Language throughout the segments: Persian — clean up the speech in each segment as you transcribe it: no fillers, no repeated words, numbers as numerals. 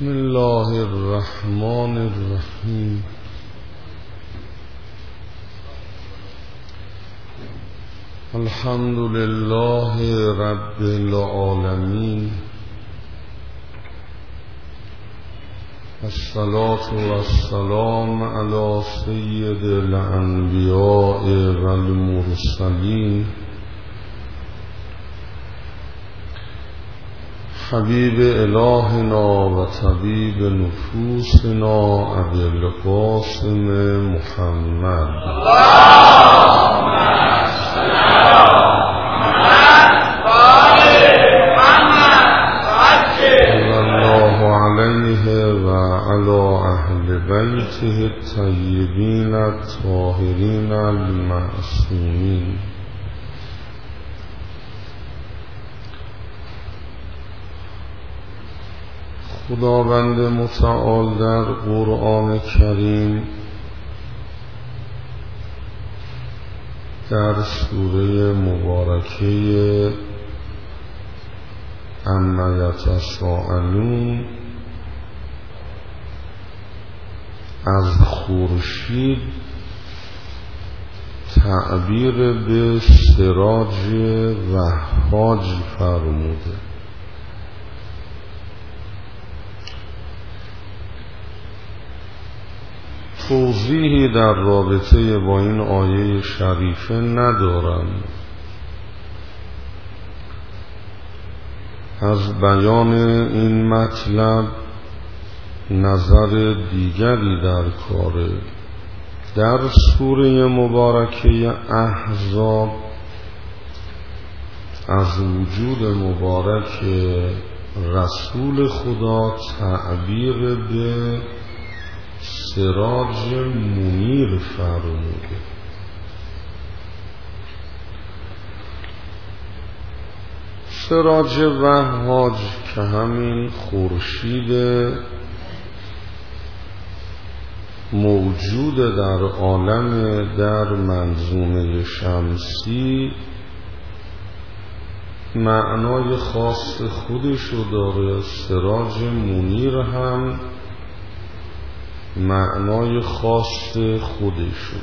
بسم الله الرحمن الرحیم. الحمد لله رب العالمین، الصلاة والسلام علی سید الانبیاء والمرسلین، حبیب الهنا و طبیب نفوسنا ابی القاسم محمد اللهم صل علی محمد صلی الله علیه و علی اهل بیته الطیبین الطاهرین المعصومین. خداوند متعال در قرآن کریم در سوره مبارکه عما یتساءلون از خورشید تعبیر به سراج وهاج فرموده. توضیحی در رابطه با این آیه شریفه ندارم. از بیان این مطلب نظر دیگری در کاره. در سوره مبارکه احزاب از وجود مبارک رسول خدا تعبیر به سراج منیر فرموده. سراج وهاج که همین خورشید موجود در عالم در منظومه شمسی معنای خاص خودشو داره. سراج منیر هم معنای خاص خودشو.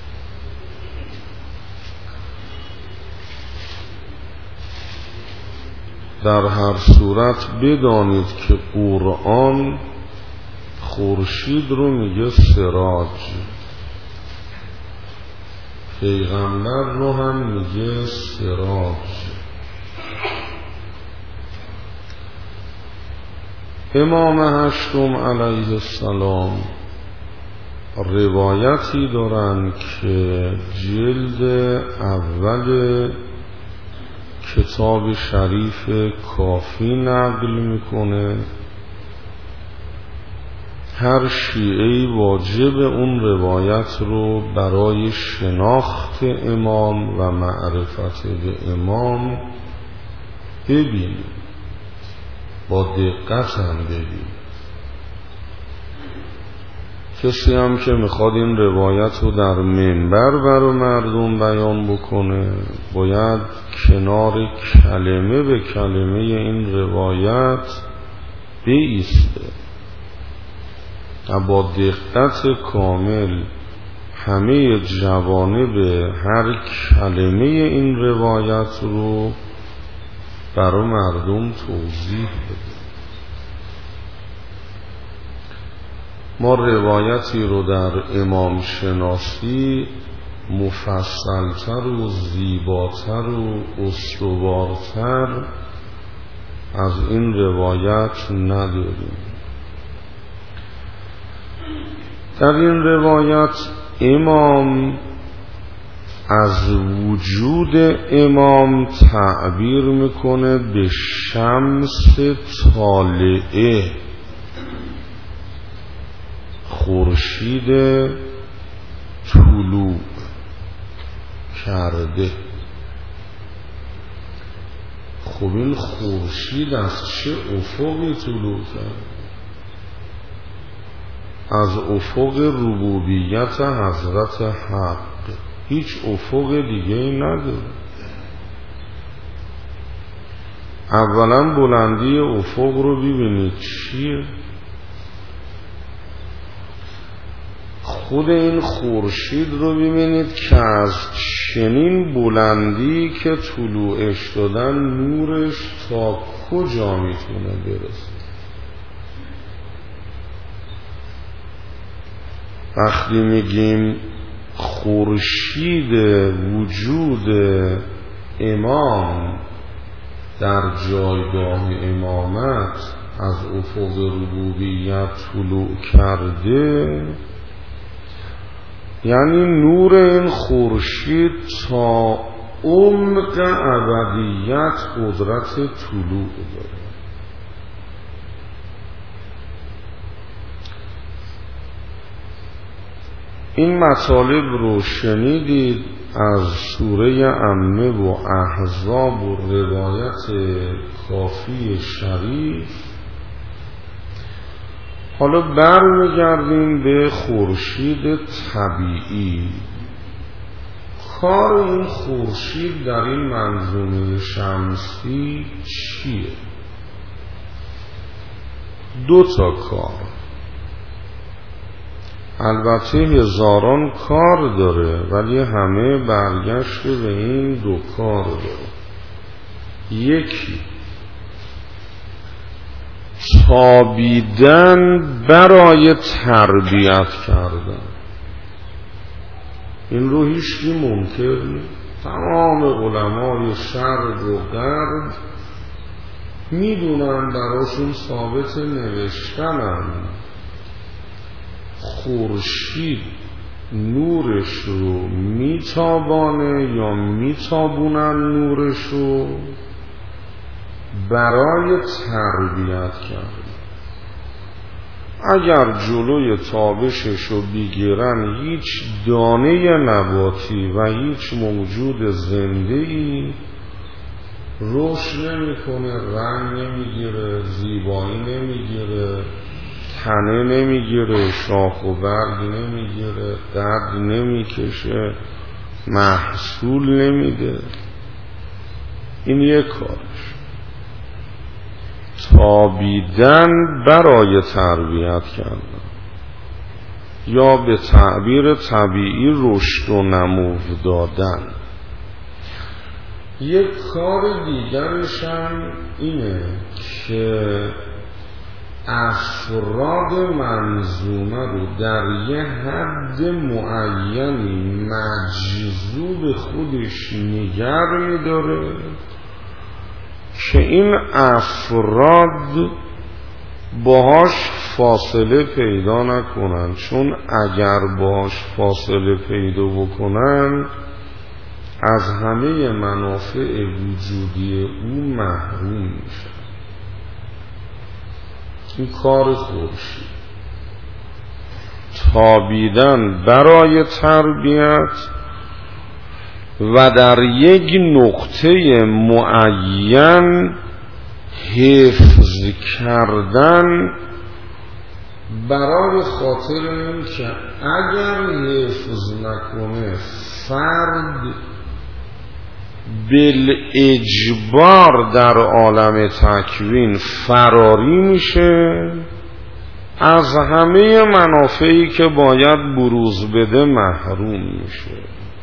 در هر صورت بدانید که قرآن خورشید رو میگه سراج، پیغمبر رو هم میگه سراج. امام هشتم علیه السلام روایتی دارن که جلد اول کتاب شریف کافی نقل میکنه. هر شیعه‌ای واجب اون روایت رو برای شناخت امام و معرفت به امام ببینه، با دقت هم ببینه. کسی هم که میخواد این روایت رو در منبر برای مردم بیان بکنه باید کنار کلمه به کلمه این روایت بایسته و با دقت کامل همه جوانب هر کلمه این روایت رو برای مردم توضیح بده. ما روایتی رو در امام شناسی مفصلتر و زیباتر و استوارتر از این روایت نداریم. در این روایت امام از وجود امام تعبیر میکنه به شمس طالعه، خورشید طلوع کرده. خب این خورشید از چه افقی طلوع کرد؟ از افق ربوبیت حضرت حق. هیچ افق دیگه ای نداره. اولا بلندی افق رو ببینید چیه؟ خود این خورشید رو ببینید که از چنین بلندی که طلوعش دادن نورش تا کجا میتونه برسه. وقتی میگیم خورشید وجود امام در جایگاه امامت از افق ربوبیت طلوع کرده، یعنی نور این خورشید تا عمق ابدیت قدرت طلوع داره. این مطالب رو شنیدید از سوره انعام و احزاب و روایت کافی شریف. حالا برمیگردیم به خورشید طبیعی. کار این خورشید در این منظومه شمسی چیه؟ 2 کار. البته هزاران کار داره، ولی همه برگشته به این 2 کار داره. یکی تابیدن برای تربیت کردن. این رو هیچکی منکر نیست. تمام علمای شرق و غرب میدونن، براشون ثابت نوشتنن خورشید نورش رو میتابانه یا میتابونن نورش رو برای تربیت کرد. اگر جلوی تابشش رو بگیرن هیچ دانه نباتی و هیچ موجود زنده‌ای رشد نمی‌کنه، رنگ نمیگیره، زیبایی نمیگیره، تنه نمیگیره، شاخ و برگ نمیگیره، درد نمیکشه، محصول نمیده. این یک کارش. تابیدن برای تربیت کردن، یا به تعبیر طبیعی رشد و نمو دادن. یک کار دیگرش هم اینه که افراد منظومه رو در یه حد معینی مجذوب خودش نگر می‌داره که این افراد باهاش فاصله پیدا نکنن، چون اگر باهاش فاصله پیدا بکنن از همه منافع وجودی او محروم میشن. این کار خورشید، تابیدن برای تربیت و در یک نقطه معین حفظ کردن، برای خاطر این که اگر حفظ نکنه فرد بالاجبار در عالم تکوین فراری میشه، از همه منافعی که باید بروز بده محروم میشه.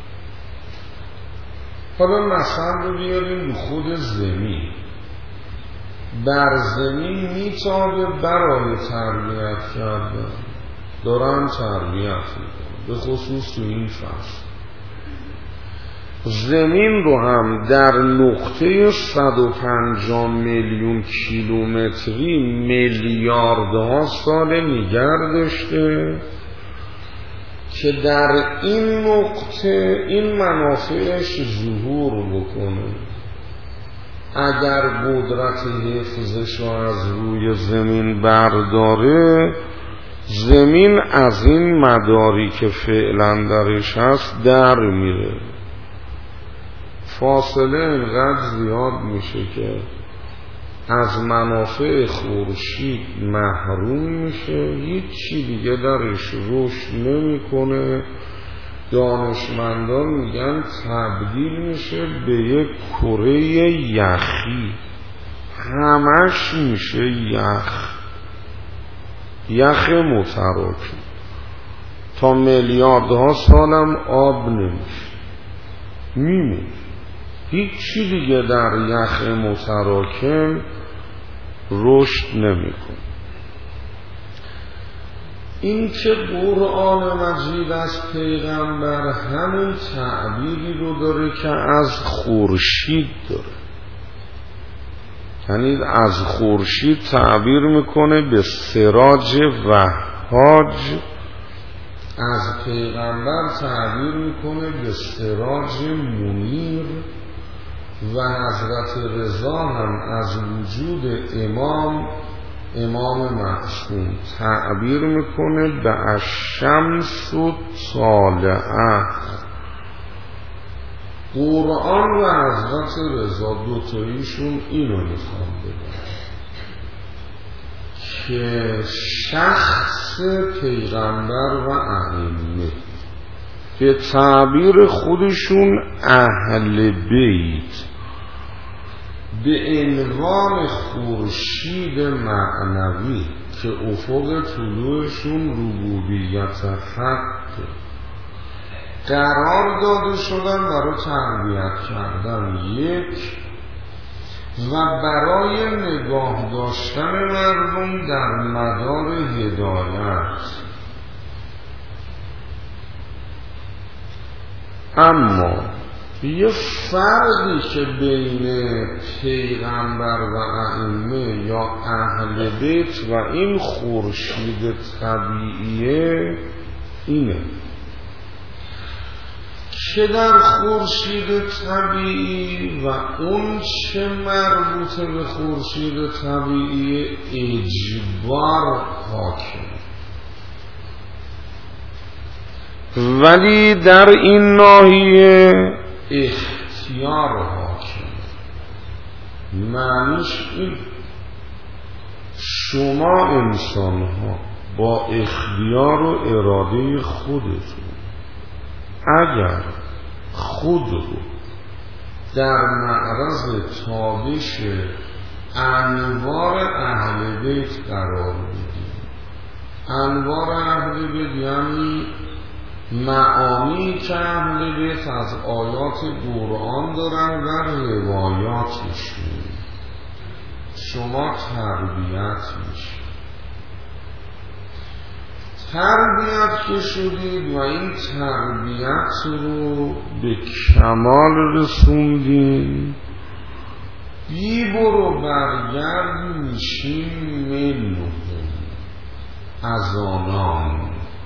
حالا مثلا رو بیاریم خود زمین. بر زمین میتابه برای تربیت کردن، دارن تربیت میکنن، به خصوص تو این فصل. زمین رو هم در نقطه 150 میلیون کیلومتری میلیاردها سال نگه داشته که در این نقطه این منافعش ظهور بکنه. اگر قدرت حفظش رو از روی زمین برداره، زمین از این مداری که فعلا درش هست در میره، فاصله اینقدر زیاد میشه که از منافع خورشید محروم میشه، هیچی دیگه درش رشد نمیکنه. دانشمندان میگن تبدیل میشه به یک کره یخی، همش میشه یخ متراکم. تا میلیاردها سالم آب نمیشه، میمیره. هیچی دیگه در یخ متراکم رشد نمیکنه. این که قرآن مجید از پیغمبر همون تعبیری رو داره که از خورشید داره، یعنی از خورشید تعبیر میکنه به سراج وهاج، از پیغمبر تعبیر میکنه به سراج منیر، و حضرت رضا هم از وجود امام معصوم تعبیر میکنه به الشمس طالعه. قرآن و حضرت رضا دوتاییشون اینو میخوام بگن که شخص پیغمبر و ائمه به تعبیر خودشون اهل بیت به عنوان خورشید معنوی که افق طلوعشون ربوبیت حق قرار داده شدن برای تربیت کردن یک و برای نگاه داشتن مردم در مدار هدایت. اما یه فرقی که بین پیغمبر و ائمه یا اهل بیت و این خورشید طبیعیه اینه که در خورشید طبیعی و اون چه مربوط به خورشید طبیعی اجبار حاکم، ولی در این ناحیه اختیار حاکم. معنیش این شما انسان ها با اختیار و اراده خودتون اگر خود رو در معرض تابش انوار اهل بیت قرار بدید، انوار اهل بیت یعنی معانی که اهل بیت از آیات قرآن دارن و روایاتشون، شما تربیت میشید. تربیت که شدید و این تربیت رو به کمال رسوندید، بی برو برگرد میشین منهم از آنان.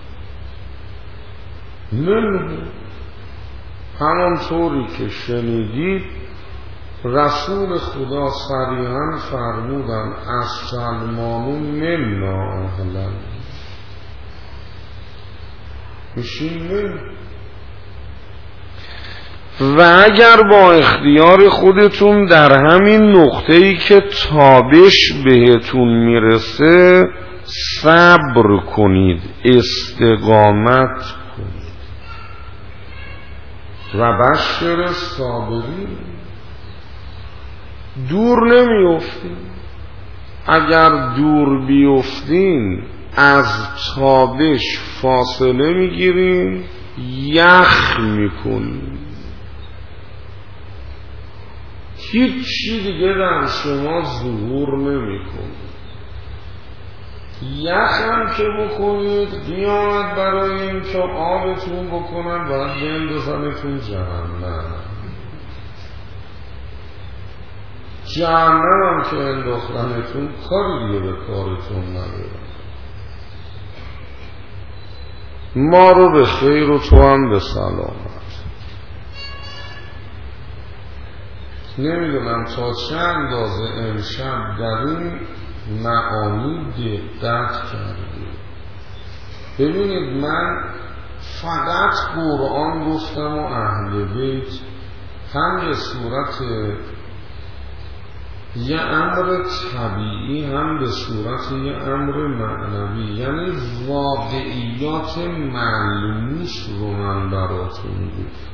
همانطوری که شنیدید رسول خدا صریحاً فرمودن از سلمانون منا اهلا، میشین من. و اگر با اختیار خودتون در همین نقطه‌ای که تابش بهتون میرسه صبر کنید، استقامت کنید. و بشر صابرین، دور نمیافتین. اگر دور بیفتین از تابش فاصله میگیرین، یخ میکنین، هیچی دیگه در شما ظهور نمیکنه. یخ هم که بکنید قیامت برای این که آبتون بکنن باید بندازنتون جهنم. جهنم هم که انداختنتون کاری دیگه به کارتون نداره. ما رو به خیر و تو هم به سلامت. نمیدونم تا چه اندازه امشب در این معانی دقت کردید. ببینید من فقط قرآن گفتم و اهل بیت هم به صورت یه امر طبیعی هم به صورت یه امر معنوی، یعنی واقعیات ملموس رو من براتون گفتم.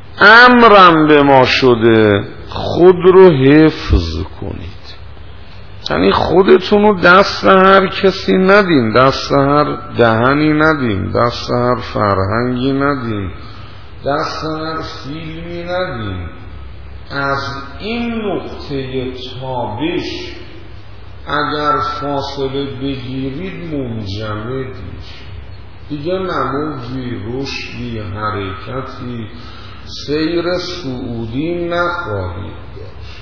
امرم به ما شده خود رو حفظ کنید. یعنی خودتون رو دست هر کسی ندین، دست هر دهنی ندین، دست هر فرهنگی ندین، دست هر فیلمی ندین. از این نقطه تابش اگر فاصله بگیرید منجمدید، دیگه نموجی، رشدی، حرکتی، سیر صعودی نخواهید داشت.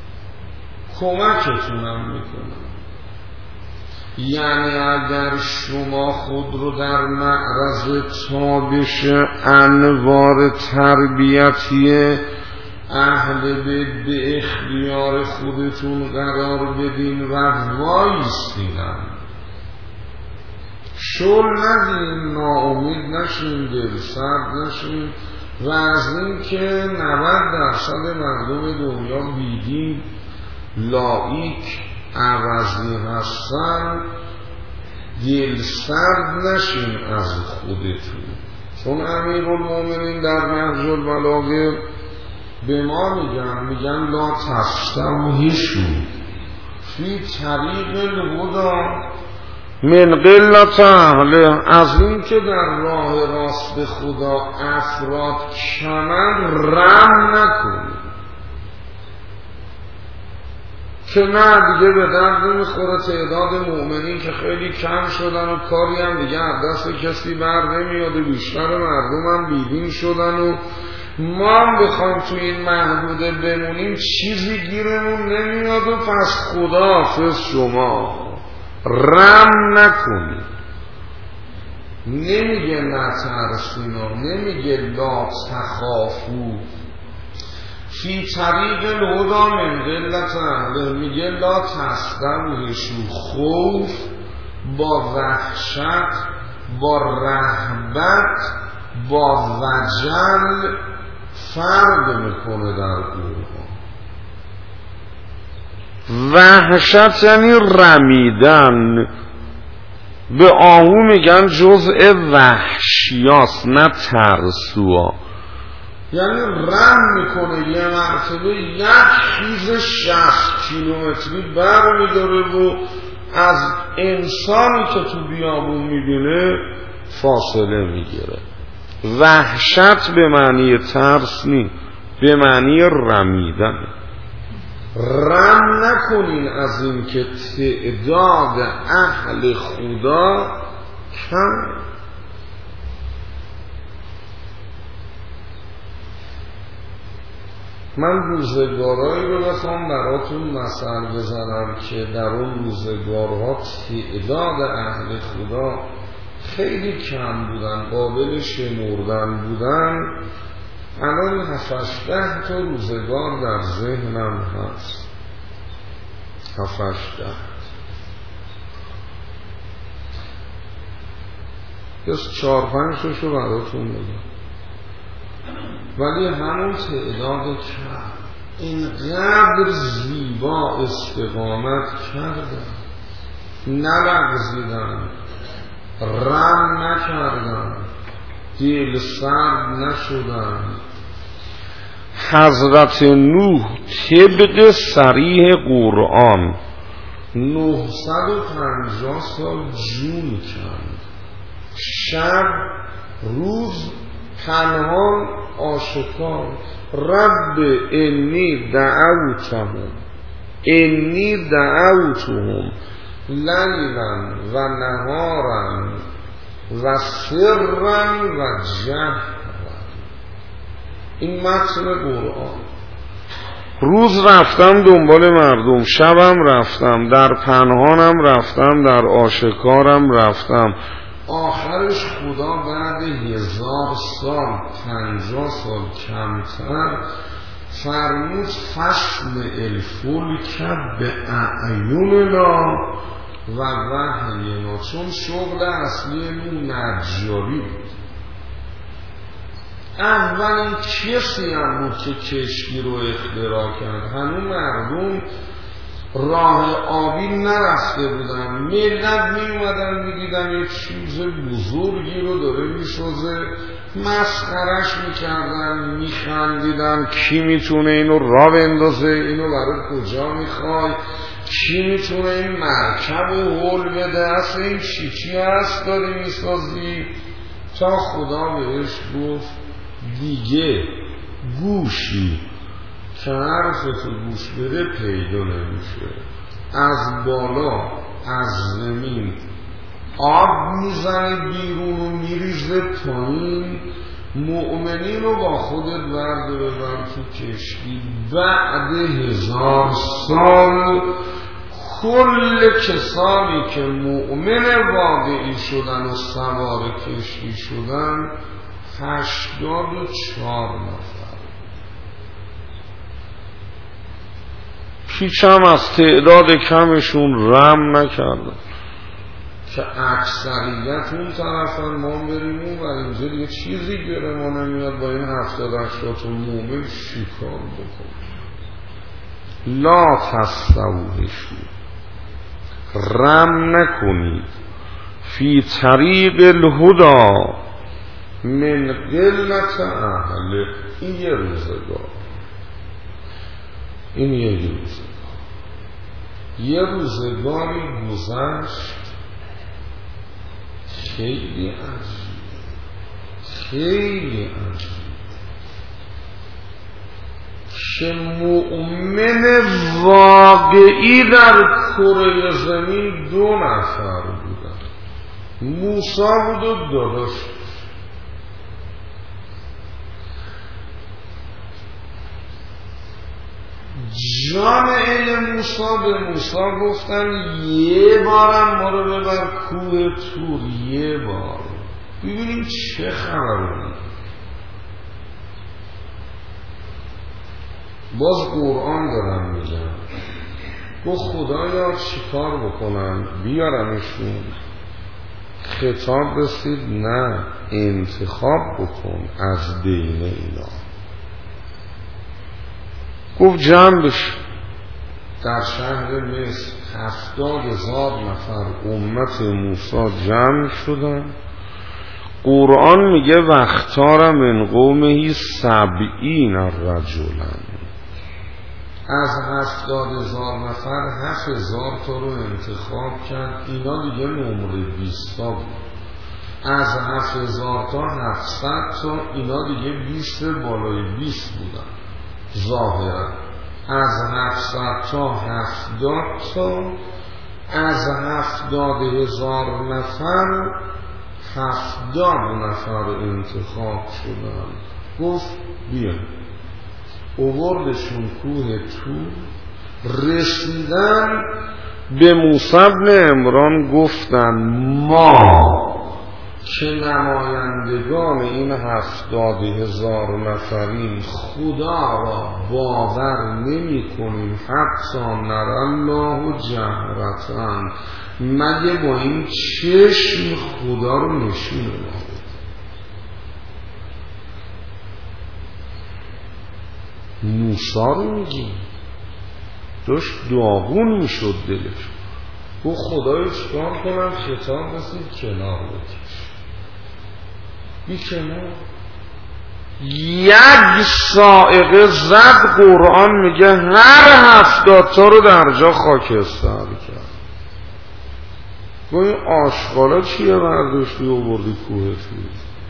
کمکتونم میکنم. یعنی اگر شما خود رو در معرض تابش انوار تربیتی اهل به اختیار خودتون قرار بدین و وایستینم، شل ندین، ناامید نشین، دلسرد نشین و از این که 90% مردم دنیا بیدین، لایک، عوضی هستن، دلسرد نشین از خودتون. چون امیرالمومنین در نهج البلاغه به ما میگن لا تستوحشوا فی طریق الهدی من قلت اهله، از این که در راه راست به خدا افراد کمن رم نکنید که نه دیگه به درد نمیخوره تعداد مؤمنین که خیلی کم شدن و کاری هم دیگه از دست کسی بر نمیاد و بیشتر مردم هم بیدین شدن و ما هم بخوایم تو این محدوده بمونیم چیزی گیرمون نمیاد و پس خدا حافظ شما رم نکنید. نمیگه نترسینا، نمیگه لا تخافو فی طریق الهدی من قلت اهله، میگه لا تستوحشوا، خوف با وحشت، با رهبت، با وجل فرق میکنه در قرآن. وحشت یعنی رمیدن، به آهو میگن جزء وحشیاست نه ترسوا، یعنی رم میکنه یه مرتبه یک خیز 60 کیلومتری بر میداره و از انسانی که تو بیابون میبینه فاصله میگیره. وحشت به معنی ترس نی، به معنی رمیدن. رم نکنین از این که تعداد اهل خدا کم. من روزگارهایی رو بخوام براتون مثل بزنم که در اون روزگارها تعداد اهل خدا خیلی کم بودن، قابل شمردن بودن. الان 7-8 تا روزگار در ذهنم هست، 7-8 یه 4-5 تاشو براتون میگم. ولی همون تعداد کم اینقدر زیبا استقامت کردن، نلغزیدن، رم نکردن، دل سرد نشدن. حضرت نوح طبق صریح قرآن 950 سال جون کرد، شب روز پنهان آشکار. رب انی دعوتهم لیلا و نهارا و سرا و جهرا. این متن قرآن. روز رفتم دنبال مردم، شبم رفتم، در پنهانم رفتم، در آشکارم رفتم. آخرش خدا بعد 1000 سال 50 سال کمتر فرمود فصل الفلک به اعیننا و وحینا، چون شغل اصلی اون نجاری بود. اولین کسی هم بود که کشتی رو اختراع کرد. هنوز مردم راه آبی نرفته بودن، ملت می اومدن می دیدن یک چیز بزرگی رو داره می شوزه، مسخرش می کردن، می خندیدن. کی می تونه اینو را بندازه؟ اینو برای کجا می خوای؟ کی میتونه این مرکب رو هول بده؟ اصلا این چی هست داری میسازی؟ تا خدا بهش گفت دیگه گوشی که حرفتو گوش بده پیدا نمیشه. از بالا از زمین آب میزنه بیرون و میریزه پایین. مؤمنین رو با خودت برده ببر تو کشتی. بعد 1000 سال کل کسانی که مؤمن واقعی شدن و سوار کشتی شدن 84 نفر. هیچ هم از تعداد کمشون رم نکردن که اکثریت اون طرفن. ما بریم اون و اینجا دیگه چیزی گره ما نمیاد با این 70-80 مومن شکار بکنیم. لا تستوحشوا، رم نکنید، فی طریق الهدا من قلت اهله. این یه روزگار، این یه روزگاری گذشت خیلی عجیب، خیلی عجیب، که مؤمن واقعی در کره زمین 2 نفر بودن. موسی بود و داداش. جامعه موسی به موسی گفتن یه بارم ما رو ببر کوه طور، یه بار ببینیم چه خبره. باز قرآن دارم میگم گفت خدایا چیکار بکنم بیارمشون؟ خطاب رسید نه، انتخاب بکن از بین اینا. گفت جمع بشه. در شهر مصر 70,000 نفر امت موسی جمع شدن. قرآن میگه وختار من قومه 70 رجلا. از 70,000 نفر 7,000 تا رو انتخاب کرد. اینا دیگه نمره 20 تا بود. از 7,000 تا 700 تا اینا دیگه 20 بالای 20 بودن ظاهرا. از 700 تا 70 تا، از 70,000 نفر 70 نفر انتخاب شدن. گفت بیا. اووردشون کوه طور. رسیدن به موسی بن عمران گفتن ما که نمایندگان این 70,000 نفرین خدا را باور نمی کنیم حتی نر الله جهرتاً، مگه با این چشم خدا رو نشون بدیم. موسی رو میگیم داشت داغون میشد دلش. گفت خدایا چیکار کنم؟ خطاب رسید کنار بکش. بی کنار. 1 صاعقه زد. قرآن میگه هر 70 تا رو در جا خاکستر کرد. گفت این آشغالا چیه برداشتی و بردی کوه طور؟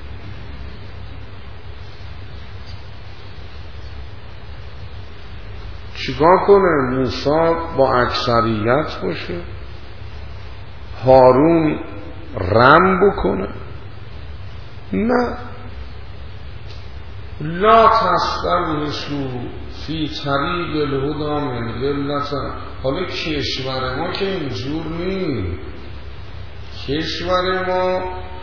چیکار کنه؟ موسی با اکثریت باشه، هارون رم بکنه؟ نه. لا تستوحشوا فی طریق الهدا من قلت. حالا کشور ما که اینجور نیست. کشور ما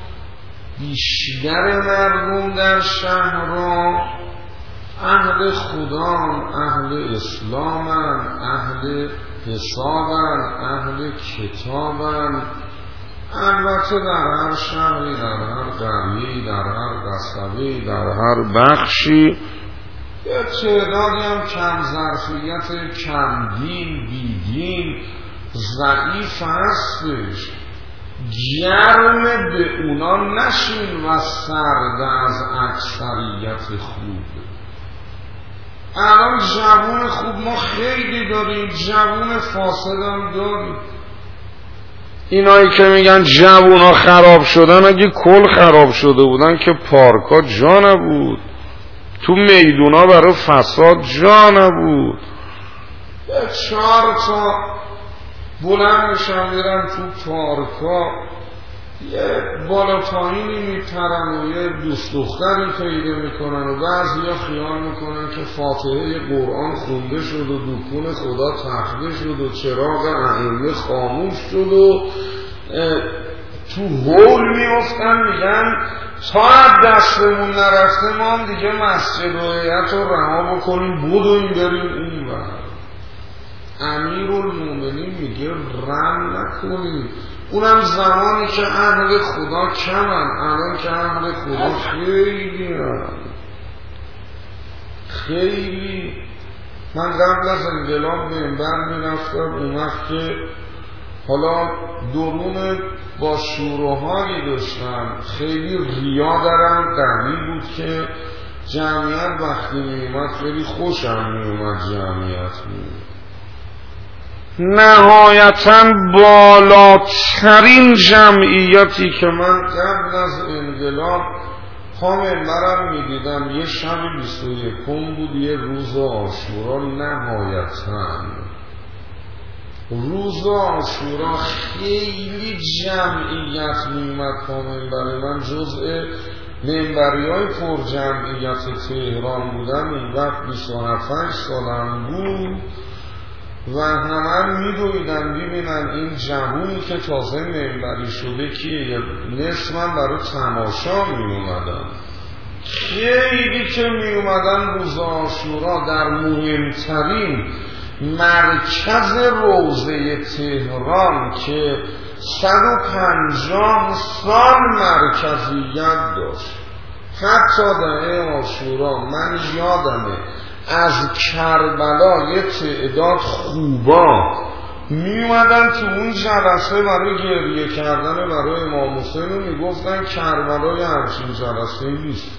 بیشتر مردم در شهرها اهل خدان، اهل اسلامن، اهل حسابن، اهل کتابن. البته در هر شهری، در هر قریه‌ای، در هر قصبه‌ای، در هر بخشی یه تعدادی هم کم ظرفیت، کم دین، بی دین، ضعیف هستش. گرم به اونا نشین و سرد از اکثریت خوب. الان جوون خوب ما خیلی داریم، جوون فاسد هم داریم. اینایی که میگن جوونا خراب شدن، اگه کل خراب شده بودن که پارکا جا نبود، تو میدونا برای فساد جا نبود. 4 تا بلند میشن میرن تو پارکا، یه بالا پایینی میپرن و یه دوست دختری پیدا میکنن و بعضیا خیال میکنن که فاتحه قرآن خونده شد و دکون خدا تخته شد و چراغ ائمه خاموش شد و تو هول میفتن، میگن تا دستمون نرفته ما هم دیگه مسجد و هیئت رو رها بکنیم بدویم بریم اون بر. امیرالمومنین میگه رم نکنیم، اونم زمانی که اهل خدا کمن. الان که اهل خدا خیلی خیلی. من قبل از انقلاب منبر میرفتم، اون وقت که حالا درون با شورهایی داشتم، خیلی ریا درم قوی بود که جمعیت وقتی میومد خیلی خوشم میومد جمعیت بود. نهایتاً بالاترین جمعیتی که من قبل از انقلاب پا منبرم میدیدم یه شب 21 بود، یه روز عاشورا. نهایتاً روز عاشورا خیلی جمعیت میومد پا منبر من. جزء منبریای پر جمعیت تهران بودم اون وقت. 27 سالم بود و همه میدویدن ببینن این جوونی که تازه منبری شده که نصف من برای تماشا میومدن. خیلی که میومدن روز عاشورا در مهمترین مرکز روضه تهران که 150 سال مرکزیت داشت. حتی دهه عاشورا من یادمه از کربلا یه تعداد خوبا می اومدن تو اون جلسه برای گریه کردن برای امام حسین و می گفتن کربلا یه همچین جلسه نیست.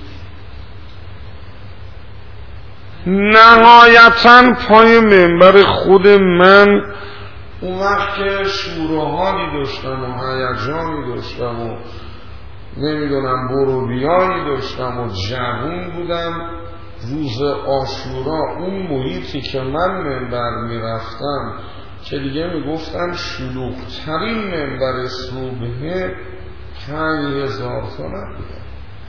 نهایتاً پای منبر خود من اون وقت که شورهایی داشتم و هیجانی داشتم و نمیدونم بروبیانی داشتم و جوون بودم، روز عاشورا اون محیطی که من منبر میرفتم که دیگه میگفتن شلوغ‌ترین منبر صبحه 5000 تا نبودن.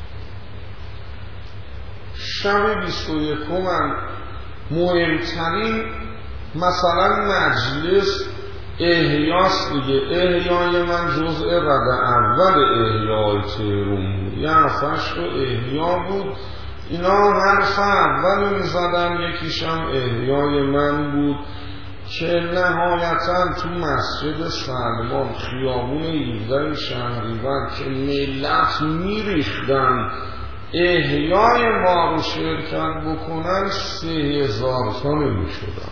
شب 21 من مهمترین مثلا مجلس احیاست دیگه. احیای من جزء رده اول احیای تهران بود، یه حرفش رو احیا بود. اینا حرف اول میزدن، یکیشم احیای من بود که نهایتاً تو مسجد سلمان خیابون 17 شهریور که ملت میریختن احیای ما رو شرکت بکنن 3000 تا نمیشدن.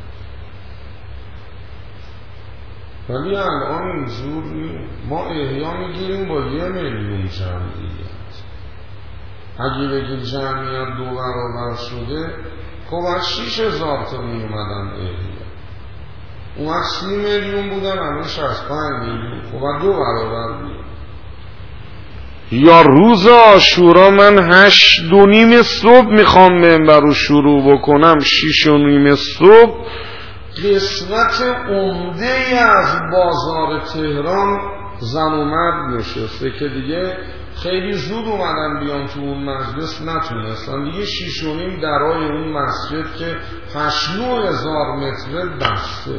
ولی الان اینجور ما احیا میگیریم با 1 میلیون جمعیت. اگه بگید جمعیت 2 برابر شده، خب از 6000 تا می اومدن احیا. اون وقت 30 میلیون بودن، الان 65 میلیون. خب 2 برابر بود. یا روز عاشورا من 8:30 صبح میخوام منبر رو شروع بکنم، 6:30 صبح قسمت عمده از بازار تهران زن و مرد نشسته که دیگه خیلی زود اومدن بیان تو اون مجلس، نتونستن دیگه. 6:30 درای اون مسجد که 8,000 متر بسته.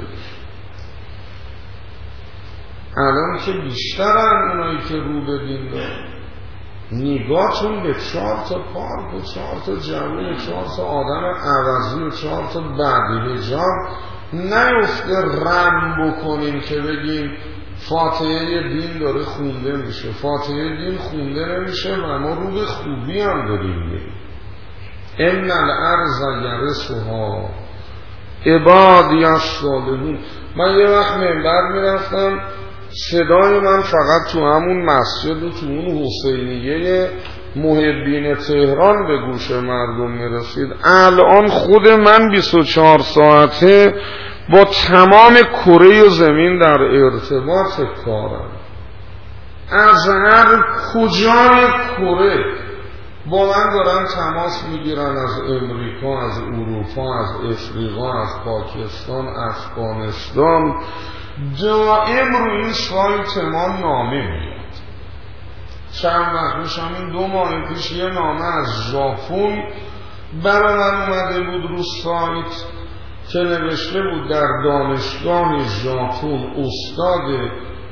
الان که بیشترن اونایی که رو به دین دارن، نگاهتون به 4 تا پارک و 4 تا جوون و 4 تا آدم عوضی و 4 تا بدحجاب نیفته رم بکنیم که بگیم فاتحه دین داره خونده میشه. فاتحه دین خونده نمیشه و ما رو به خوبی هم داریم میریم. ان الارض یرثها عبادی الصالحون. من یه وقت منبر میرفتم، صدای من فقط تو همون مسجد و تو اون حسینیه محبین تهران به گوش مردم میرسید. الان خود من 24 ساعته با تمام کره زمین در ارتباط کارم. از هر کجای کره با من دارن تماس میگیرن، از امریکا، از اروپا، از افریقا، از پاکستان، افغانستان. دائم روی این سایت ما نامه میاد. چند وقت پیش همین 2 ماه پیش یه نامه از ژاپن برای من اومده بود رو سایت که نوشته بود در دانشگاه ژاپن استاد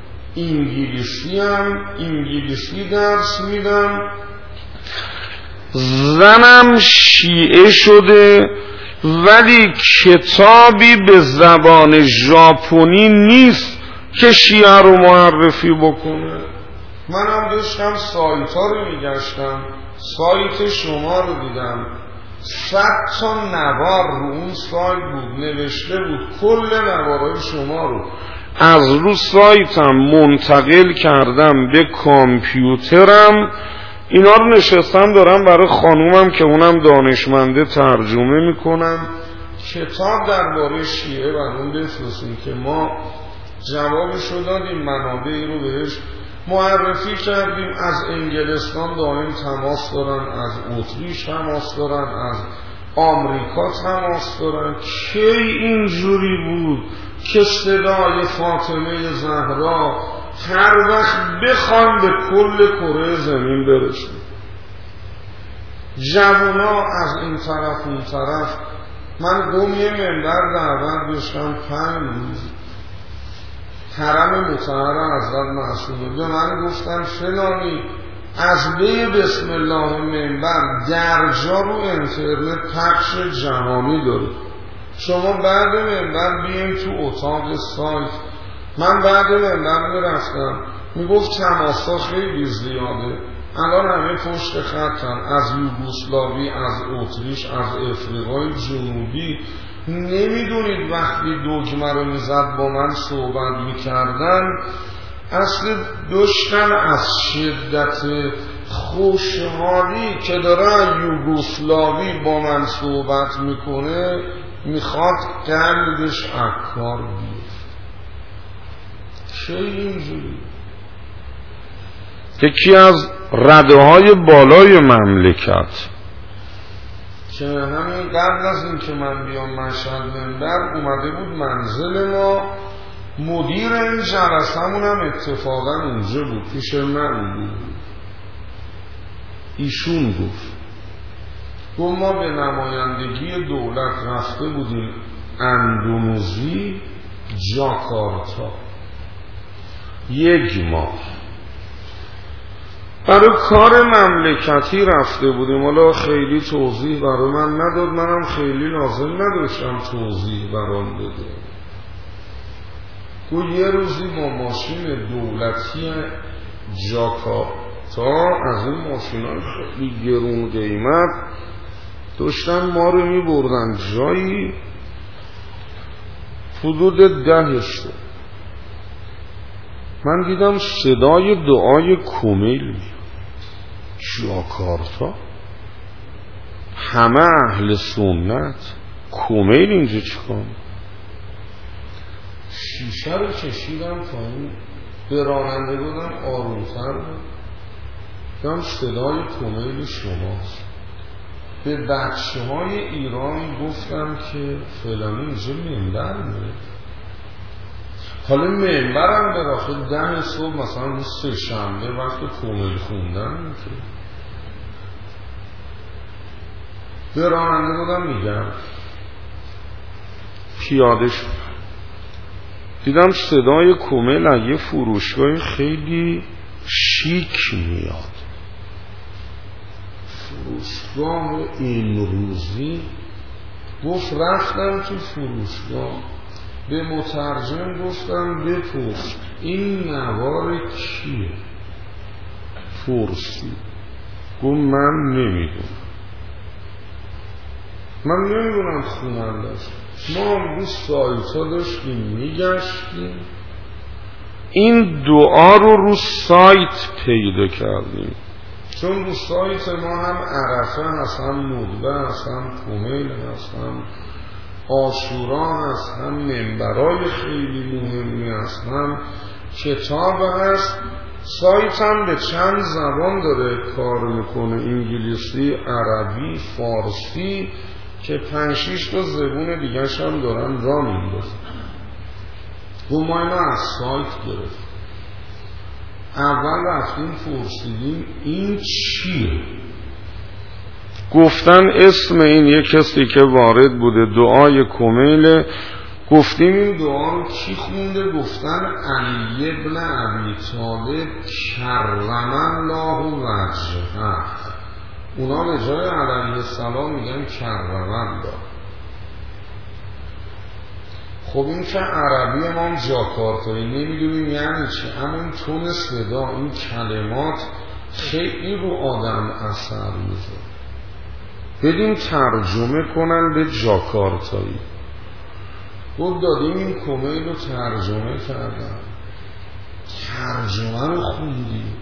انگلیسی درس میدم، زنم شیعه شده ولی کتابی به زبان ژاپنی نیست که شیعه رو معرفی بکنه. منم داشتم سایت ها رو میگشتم، سایت شما رو دیدم، 100 تا نوار رو اون سایت بود، نوشته بود کل نوارهای شما رو از رو سایتم منتقل کردم به کامپیوترم. اینا رو نشستم دارم برای خانومم که اونم دانشمنده ترجمه میکنم. کتاب درباره شیعه و اون بفرستیم که ما جوابشو دادیم، منابعی رو بهش معرفی کردیم. از انگلستان دائم تماس دارن، از اتریش تماس دارن، از آمریکا تماس دارن. کی اینجوری بود که صدای فاطمه زهرا هر وقت بخوان به کل کره زمین برسه؟ جوونا از این طرف اون طرف. من یه منبر دعوت داشتم 5 روز، حرم مطهر حضرت معصومه، به من گفتن فلانی از بی بسم الله منبر درجا رو اینترنت پخش جهانی داره، شما بعد منبر بیاین تو اتاق سایت. من بعد منبر میرفتم، میگفت تماسا خیلی زیاده، الان همه پشت خطن، از یوگسلاوی، از اتریش، از افریقای جنوبی. نمیدونید وقتی دگمه رو میزد با من صحبت میکردن، اصل داشتن از شدت خوشحالی که داره یوگسلاوی با من صحبت میکنه میخواد قلبش عکار بیفت. چه اینجوری؟ یکی از رده های بالای مملکت که همین قبل از این که من بیام مشهد منبر اومده بود منزل ما، مدیر این جلسه‌مون هم اتفاقا اونجا بود، پیش من بود. ایشون گفت ما به نمایندگی دولت رفته بودیم اندونزی، جاکارتا، 1 ماه برای کار مملکتی رفته بودیم. حالا خیلی توضیح برای من نداد، منم خیلی لازم نداشتم توضیح برام بده. یه روزی با ماشین دولتی جاکارتا، از این ماشینای خیلی گرون قیمت، داشتن ما رو می بردن جایی حدود 10 شد. من دیدم صدای دعای کمیل میاد. جاکارتا همه اهل سنت، کمیل اینجا چیکار؟ شیشه رو کشیدم پایین، به راننده بودم آرومتر دیدم صدای کمیل شماست. به بچه های ایران گفتم که فلانی اینجا منبر میره. حالا منبرم به داخل 10 صبح مثلا روز 3 شنبه وقت کمیل خوندن میشه. به راننده بودم میگم پیاده شدم، دیدم صدای کمیل از یه فروشگاه خیلی شیک میاد، فروشگاه این روزی. گفت رفتم تو فروشگاه، به مترجم گفتم بپرس این نوار کیه؟ پرسید، گفت من نمیدونم خوانندش. ما امروز سایت ها داشتیم میگشتیم، این دعا رو سایت پیدا کردیم. چون رو سایت ما هم عرفه هست، هم ندبه هست، هم کمیل هست، هم عاشورا هست، هم منبرای خیلی مهمی هست، هم کتاب هست. سایت هم به چند زبان داره کار میکنه، انگلیسی، عربی، فارسی، که 5-6 تا زبون دیگه هم دارن را میندازن. و ما اینا از سایت گرفت. اول رفتیم پرسیدیم این چیه؟ گفتن اسم این یک کسی که وارد بوده دعای کمیله. گفتیم این دعا رو کی خونده؟ گفتن علی ابن ابی طالب کرم الله وجهه. اونا به جای علیه السلام میگن کرم الله. خب این که عربی ما جاکارتایی نمیدونیم یعنی چی، اما این تون صدا، این کلمات خیلی رو آدم اثر میذاره. بدیم ترجمه کنن به جاکارتایی. خب دادیم این کمیل رو ترجمه کردن. ترجمه رو خوندیم.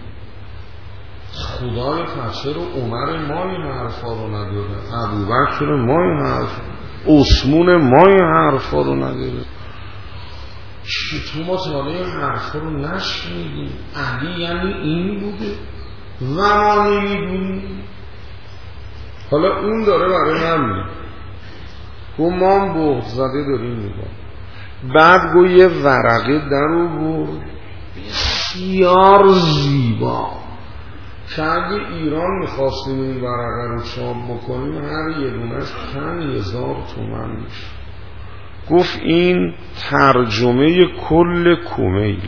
خدای پچه رو عمر ما این حرفا رو نداره، ابوبکر ما این حرفا، عثمان ما این حرفا رو نداره. چطور ما تا این حرفا رو نشنیدیم؟ علی یعنی این بوده و ما نمیدونیم. حالا اون داره برای من میگه، گو ما هم بغض زده داریم میگم. بعد گو یه ورقه در رو برد بسیار زیبا که اگه ایران میخواستیم این ورقه رو چاپ بکنیم هر یه دونش 5000 تومان میشه. گفت این ترجمه کل کمیل.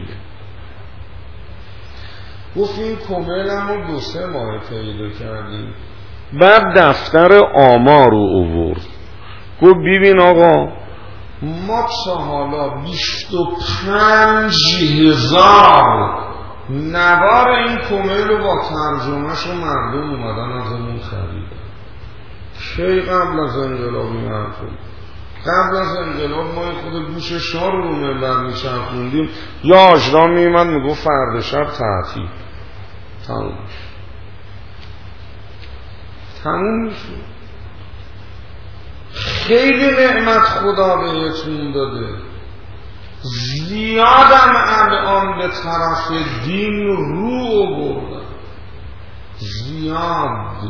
گفت این کمیل هم رو 2-3 ماه پیدا کردیم. بعد دفتر آمار رو اوورد. گفت ببین آقا ما تا حالا 25000 نوار این کمیل رو با ترجمهش و مردم اومدن ازمون خریدن. کی قبل از انقلاب این حرف بود؟ قبل از انقلاب ما خود گوش شاه رو منبر میچرخوندیم، یا آجرام میومد میگفت فردا شب تعطیل. تموم میشه. خیلی نعمت خدا بهتون داده، زیادم الان به طرف دین رو بردن، زیاد.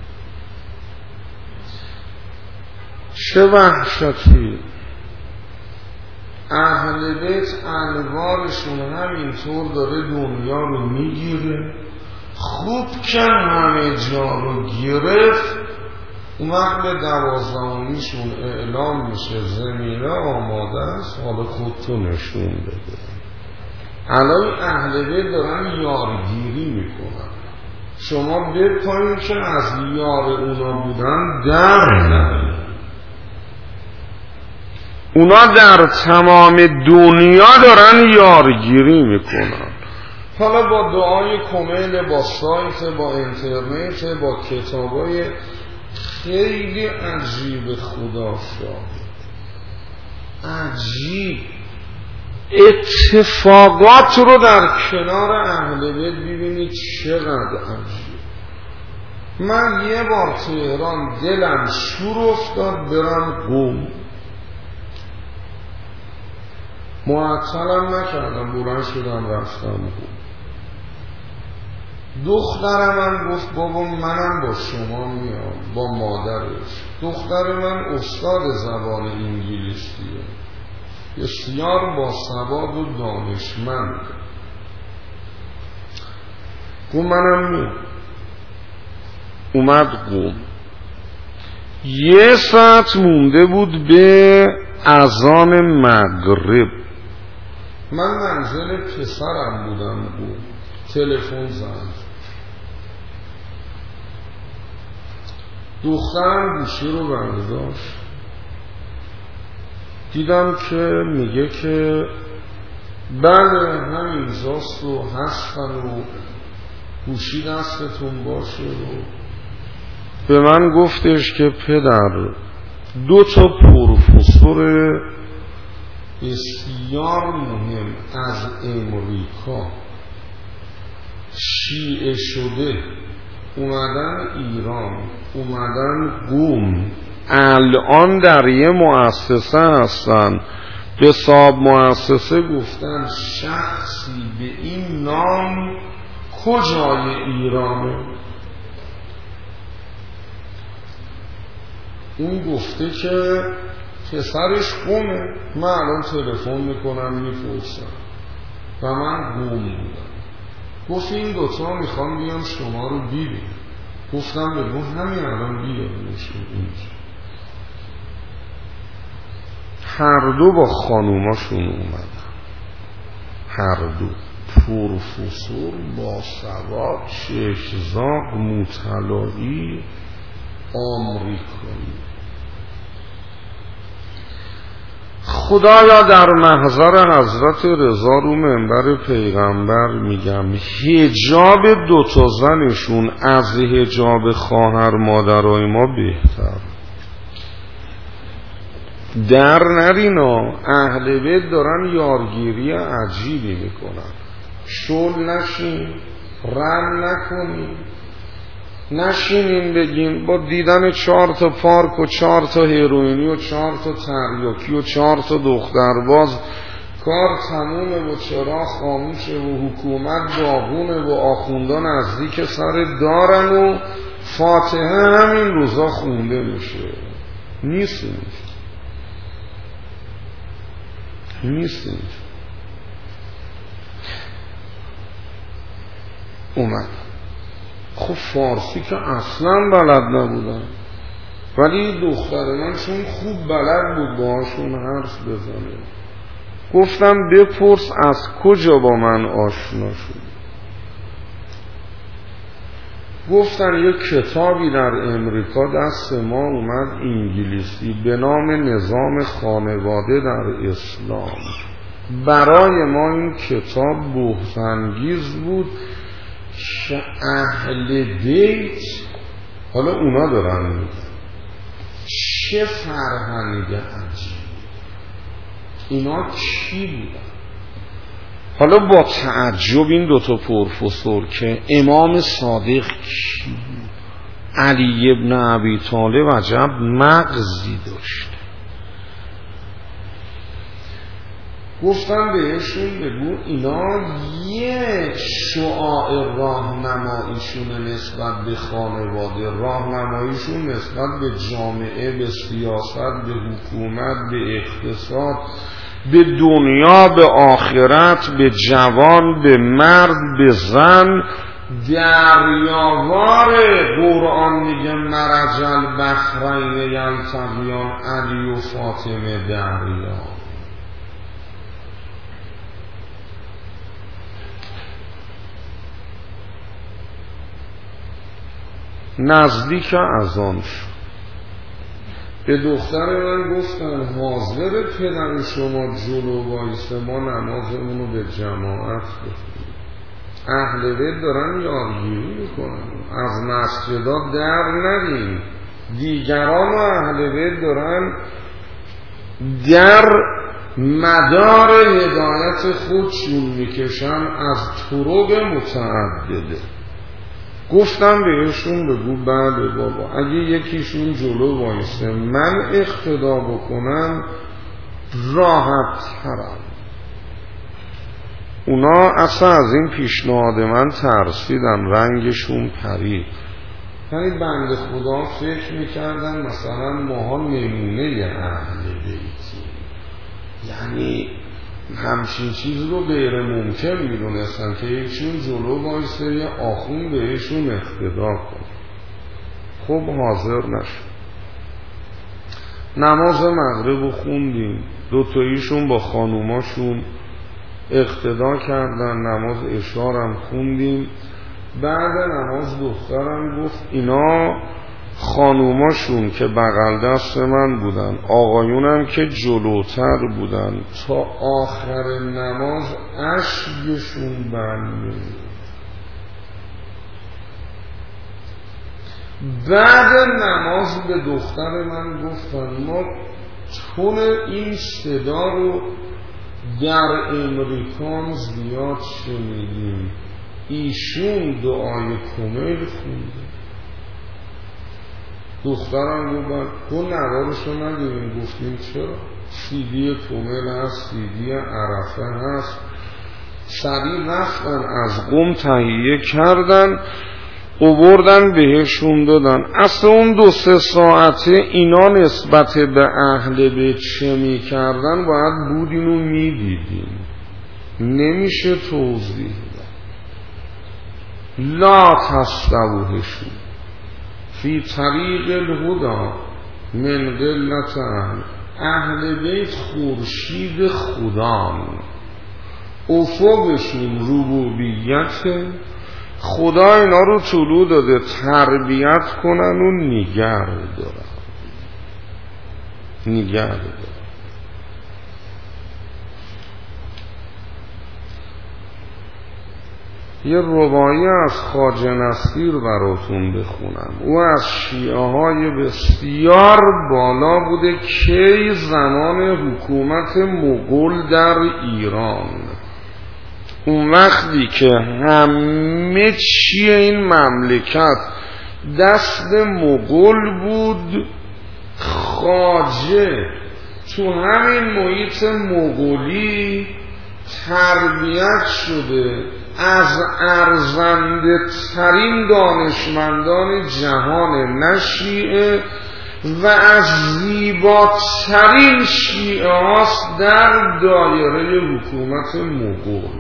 چه وحشتی. اهل بیت انوارشون همینطور داره دنیا رو میگیره. خوب که همه جا رو گرفت، اون وقت به 12میشون اعلام میشه زمینه آماده است، حالا خودتو نشون بده. الان اهل بیت دارن یارگیری میکنن. شما بپایین که از یار اونا بودن در نرید. اونا در تمام دنیا دارن یارگیری میکنن. حالا با دعای کمیل، با سایت، با اینترنت، با کتابای خیلی عجیب خدا شاهد. عجیب اتفاقات رو در کنار اهل بیت ببینید چقدر عجیب. من یه بار تهران دلم شور افتاد برم قم، معطلم نکردم، بلند شدم رفتم قم. دخترم من گفت بابا منم با شما میام، با مادرش. دختر من استاد زبان انگلیسیه، بسیار باسواد و دانشمند. گفت منم میام. اومد قم. 1 ساعت مونده بود به اذان مغرب. من منزل پسرم بودم قم. تلفن زد. دخترم گوشی رو برداشت، دیدم که میگه که بله همینجاست و هستن و گوشی دستتون باشه. و به من گفتش که پدر 2 پروفسور بسیار مهم از امریکا شیعه شده اومدن ایران، اومدن قم، الان در یه مؤسسه هستن، به صاحب مؤسسه گفتن شخصی به این نام کجای ایرانه؟ اون گفته که پسرش قمه. من الان تلفن میکنم میپرسم و من قم بودم. گفت این دوتا میخوام بیام شما رو ببینم. گفتم بگو همین الان بیارمشون اینجا. هر دو با خانوماشون اومدن، هر دو پروفسور با سواد، چشم‌زاغ، مطلعی، آمریکایی. خدایا در محضر حضرت رضا رو منبر پیغمبر میگم حجاب دوتا زنشون از حجاب خواهر مادرای ما بهتر. در نرینا اهل بیت دارن یارگیری عجیبی میکنن. شل نشین، رم نکنین، نشینین بگین با دیدن 4 تا پارک و 4 تا هیروئینی و 4 تا تریاکی و 4 تا دخترباز کار تمومه و چراغ خاموشه و حکومت داغونه و آخوندا نزدیک سر دارن و فاتحه همین روزا خونده میشه. نیست اومد. خب فارسی که اصلا بلد نبودن، ولی دختر من چون خوب بلد بود باهاشون حرف بزنه. گفتم بپرس از کجا با من آشنا شد. گفتن یک کتابی در امریکا دست ما اومد انگلیسی به نام نظام خانواده در اسلام. برای ما این کتاب بهت‌انگیز بود که اهل بیت، حالا اونا دارن میگن چه فرهنگ عجیب، اینا کی بودن؟ حالا با تعجب این دوتا پروفسور که امام صادق کی بود؟ علی ابن ابی طالب عجب مغزی داشت. گفتم بهشون بگو اینا یه شعاع راهنماییشون نسبت به خانواده، راهنماییشون نسبت به جامعه، به سیاست، به حکومت، به اقتصاد، به دنیا، به آخرت، به جوان، به مرد، به زن دریاوار. قرآن میگه مرج البحرین یلتقیان، علی و فاطمه دریا. نزدیک اذان شد. به دختر من گفتن حاضر پدر شما جلو وایسه ما نمازمون رو به جماعت بخونیم. اهل بیت دارن یارگیری میکنن، از مسجدها در نریم. دیگران و اهل بیت دارن در مدار هدایت خودشون میکشن از طرق متعدده. گفتم بهشون بگو بله بابا، اگه یکیشون جلو وایسه من اقتدا بکنم راحت ترم. اونا اصلا از این پیشنهاد من ترسیدن، رنگشون پرید. یعنی بنده خدا فکر میکردن مثلا ماها نمونه اهل بیتی، یعنی همچین چیز رو غیر ممکن میدونستن که یکشون جلو وایسه یه آخون بهشون اقتدا کنه. خب حاضر نشد. نماز مغرب رو خوندیم، دوتاییشون با خانوماشون اقتدا کردن، نماز عشا هم خوندیم. بعد نماز دخترم گفت اینا خانوماشون که بغل دست من بودن، آقایونم که جلوتر بودن، تا آخر نماز اشکشون بند. بعد نماز به دختر من گفتن ما تون این صدا رو در امریکا زیاد شنیدیم، ایشون دعای کمیل خونده. دخترم گفت تو نوارشو نداریم. گفتیم چرا؟ سیدی کمیل هست، سیدی عرفه هست. سریع رفتن از قم تهیه کردن، آوردن بهشون دادن. اصلا اون 2-3 ساعته اینا نسبت به اهل بیت چه می کردن باید بودین و می دیدین، نمیشه توضیح داد. لا تستوحشوا فی طریق الهدی من قلت اهل بیت خورشید خدان، افقشون ربوبیت، خدا اینا رو طلوع داده تربیت کنن و نگه دارن. یه رباعی از خواجه نصیر براتون بخونم. او از شیعه های بسیار بالا بوده که زمان حکومت مغول در ایران، اون وقتی که همه چی این مملکت دست مغول بود، خواجه تو همین محیط مغولی تربیت شده از ارزنده ترین دانشمندان جهان نه شیعه و از زیباترین شیعه هاست در دایره حکومت مغول.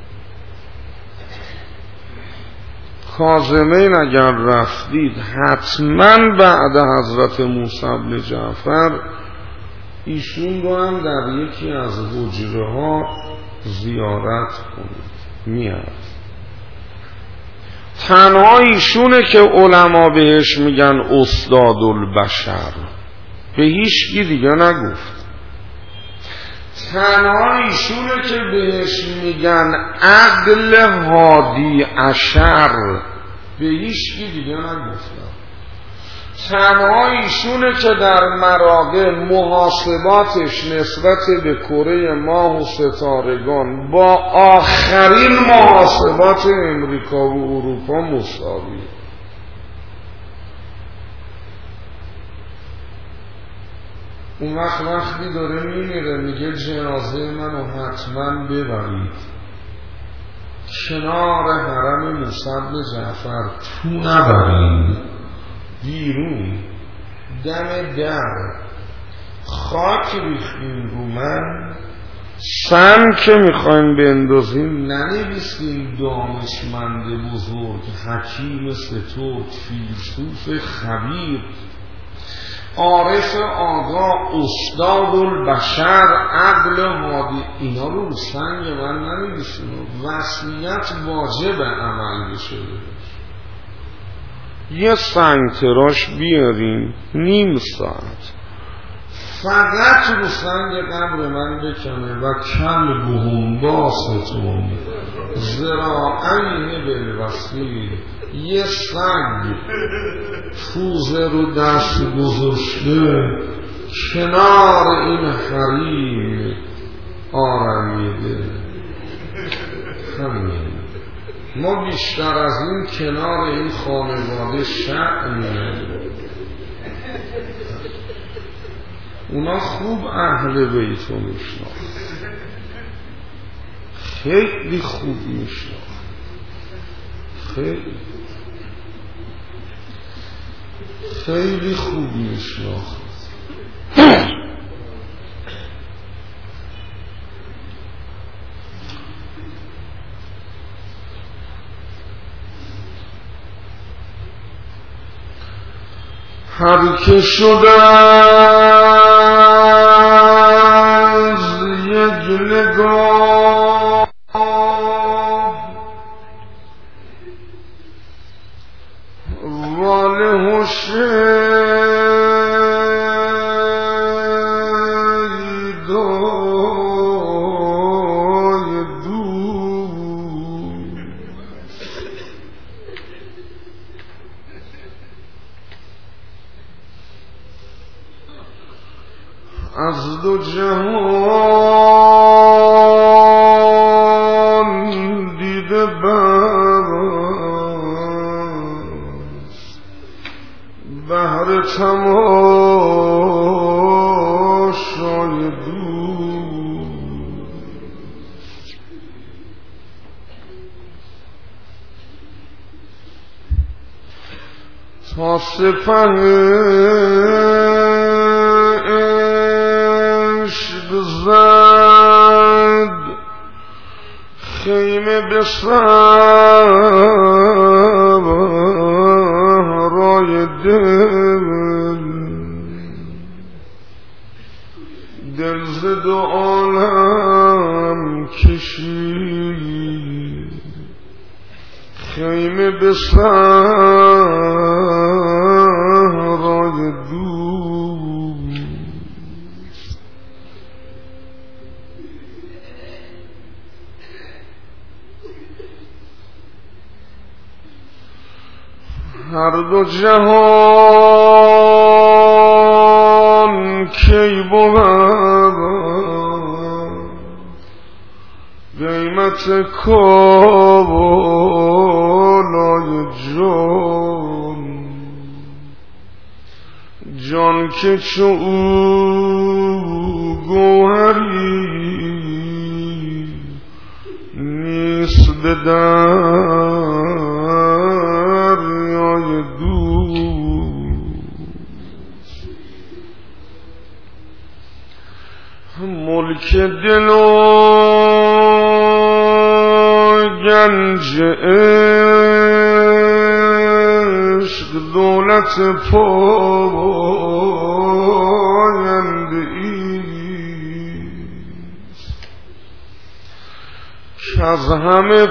کاظمین اگر رفتید حتما بعد حضرت موسی بن جعفر ایشون رو هم در یکی از حجره ها زیارت کنید، میاد. تنها ایشونه که علما بهش میگن استاد البشر، به هیچ دیگه نگفت. تنها ایشونه که بهش میگن عقل هادی عشر، به هیچ دیگه نگفتن. تنها ایشونه که در مراقع محاسباتش نسبت به کره ماه و ستارگان با آخرین محاسبات امریکا و اروپا مساوی. اون وقتی داره میمیره میگه جنازه منو حتما ببرید کنار حرم موسی بن جعفر، تو نبرید، بیرون دم در خاک ریختین رو من، سن که میخواین بندازین ننویسین دانشمند بزرگ، حکیم سترگ، فیلسوف خبیر، عارف آگاه، استاد البشر، عقل هادی، اینا رو سنگ من ننویسین. وصیت واجب عمل بشه. یه سنگ تراش بیارین نیم ساعت فقط رو سنگ قبر من بکنه و کلبهم باستون ذراعین بالوصیل، یه سنگ پوزه رو دست گذاشته کنار این حریم آرمیده. همین ما بیشتر از این کنار این خانواده شأن نداریم. اونا خوب اهل بیت رو میشناخت، خیلی خوب میشناخت، خیلی خوب میشناخت. هر که شده از یک نگاه واله و از دو جهان دیده بر تماشای دور تا سپه عشق زد خیمه به صحرای دل ز دو عالم کشید خیمه به صحرای دور هر دو جهان کی بود قیمت کالای جان که چو او گوهری نیست به دریای دور ملک دل و گنج عشق دولت پاینده ایست که از همه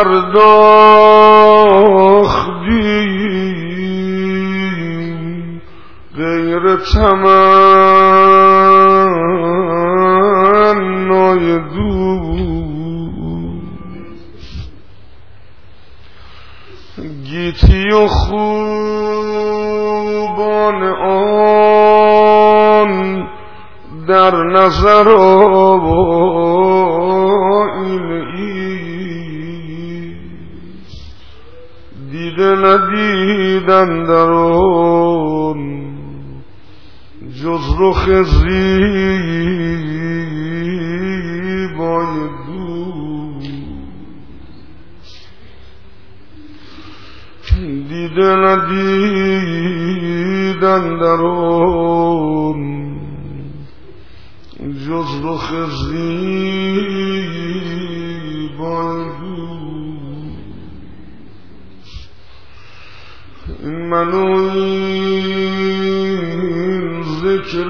پرداختیم غیر تمنای دور گیتی و خوبان آن در نظر آیینه ایست دیده ندیدن در آن جز رخ زیبای دور دیده ندیدن در آن جز رخ زیبای دور من و این ذکر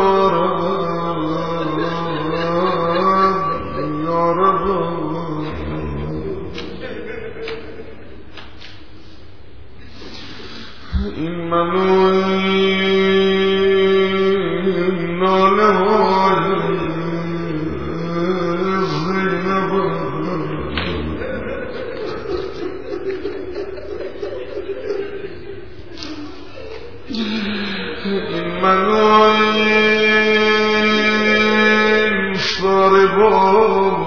یارب یارب این من و این ناله های زینب این من و این سار باب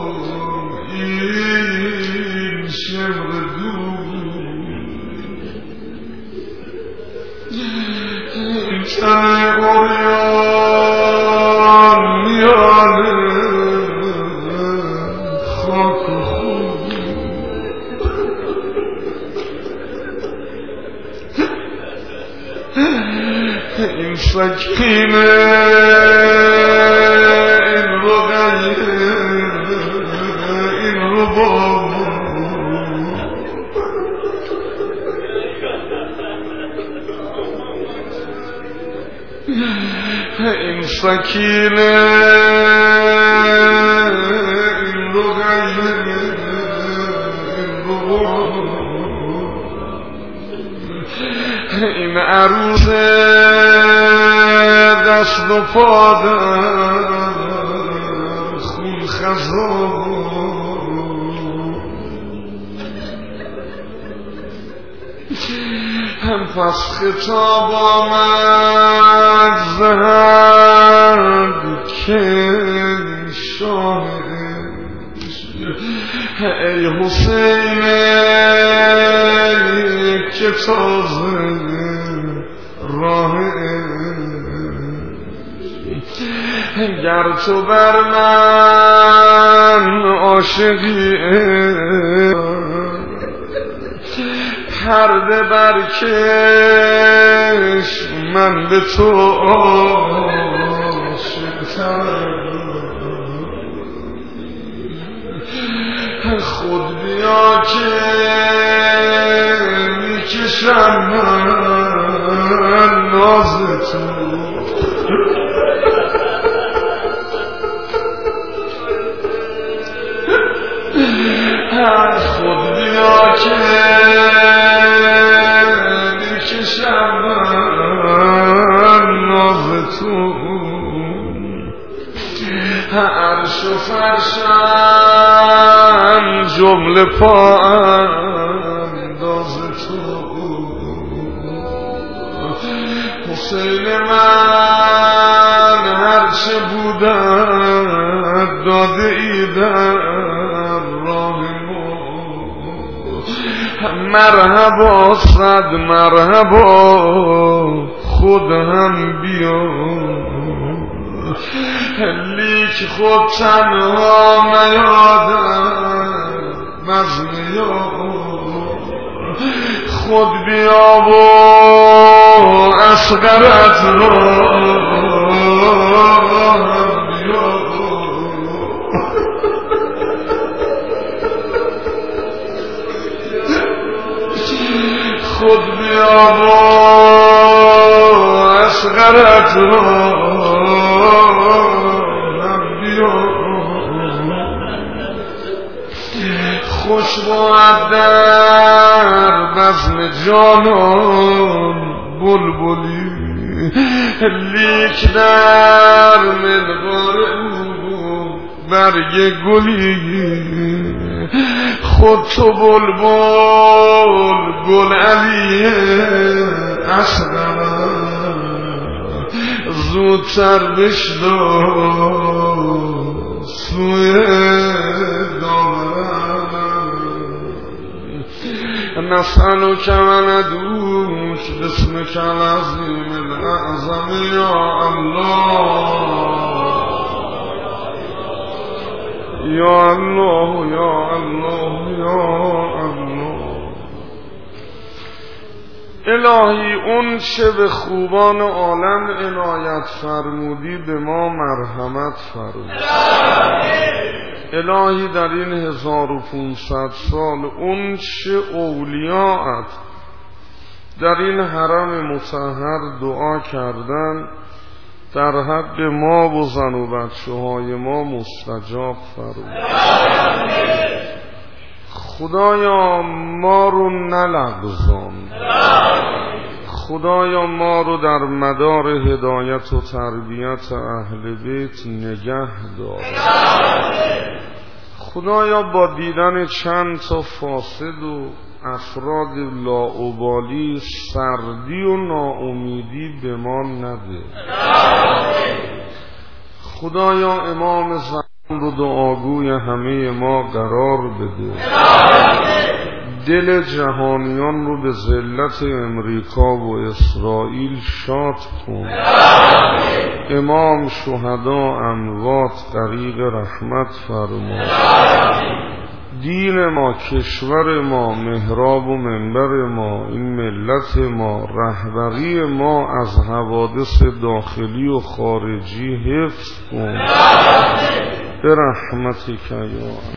این شمر این تن اوریان میانه خاک و خون این سکینه این رقیه این رباب این سکینه این رقیه این رباب این عروس دست و پا در خون خزان پس خطاب آمد زهد که شاهش ای حسین که تازه راه گر تو بر من عاشقی پرده برکش من به تو عاشق‌ترم خود بیا که میکشم من ناز تو خود بیا که میکشم من ناز تو عرش و فرشم جمله پا انداز تو حسین من هرچه بودن داده ای در راه ما مرحبا صد مرحبا خود هم بیا لیک خود تنها نیادم بزم یاد خود بیا و اصغرت را بیا خود بیا و اصغرت را خوش بود در بزم جانان بلبلی لیک در منبر او برگ گلی خود تو بلبل گل علی اصغر زودتر بشنو سوی نسألك وندعوك باسمك العظيم الأعظم يا الله يا الله يا الله يا الله الهی اون چه به خوبان عالم عنایت فرمودی به ما مرحمت فرمود الهی در این 1500 سال اون چه اولیاءت در این حرم مطهر دعا کردن در حق ما و زن و بچه های ما مستجاب فرمود خدایا ما رو نلغزان خدایا ما رو در مدار هدایت و تربیت اهل بیت نگه دار خدایا با دیدن چند تا فاسد و افراد لاابالی سردی و ناامیدی به ما نده خدایا امام زمان رو دعاگوی همه ما قرار بده دل جهانیان رو به ذلت امریکا و اسرائیل شاد کن امام شهدا اموات غریق رحمت فرما دین ما کشور ما محراب و منبر ما این ملت ما رهبری ما از حوادث داخلی و خارجی حفظ کن برحمتک یا